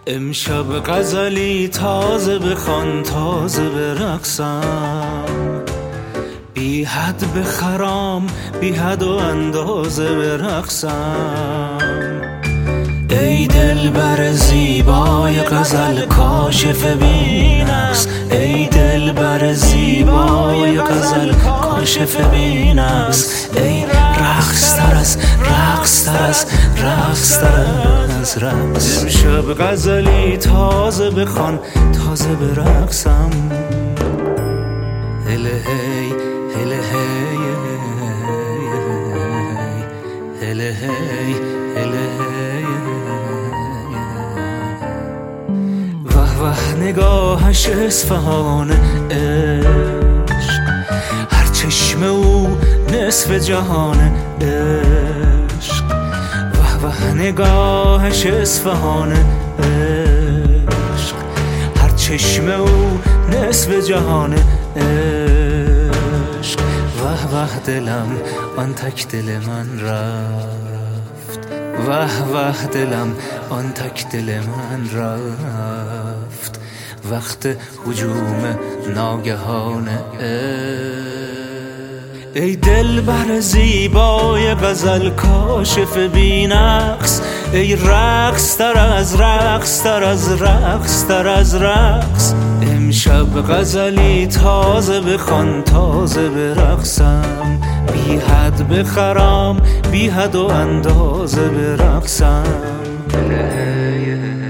امشب غزلی تازه بخوان، تازه برقصم، بی حد بخرام، بی حد و اندازه برقصم. ای دلبر زیبای غزل کاشف بی نقص، ای دلبر زیبای غزل کاشف بی نقص، ای رقص‌تر از رقص‌تر از رقص‌تر از رقص. امشب غزلی تازه بخوان، تازه برقصم. هله هی هله هی هله هی هله هی. وه وه نگاهش اصفهان عشق، هر چشم او نصف جهان عشق. وه وه نگاهش اصفهان عشق، هر چشم او نصف جهان عشق. وه وه دلم آن تک دل من رفت، وه وه دلم آن تک دل من رفت. وقت هجوم ناگهان ای دلبر زیبای غزل کاشف بی نقص، ای رقص‌تر از رقص‌تر از رقص‌تر از رقص. امشب غزلی تازه بخوان، تازه برقصم، بی حد بخرام، بی حد و اندازه برقصم.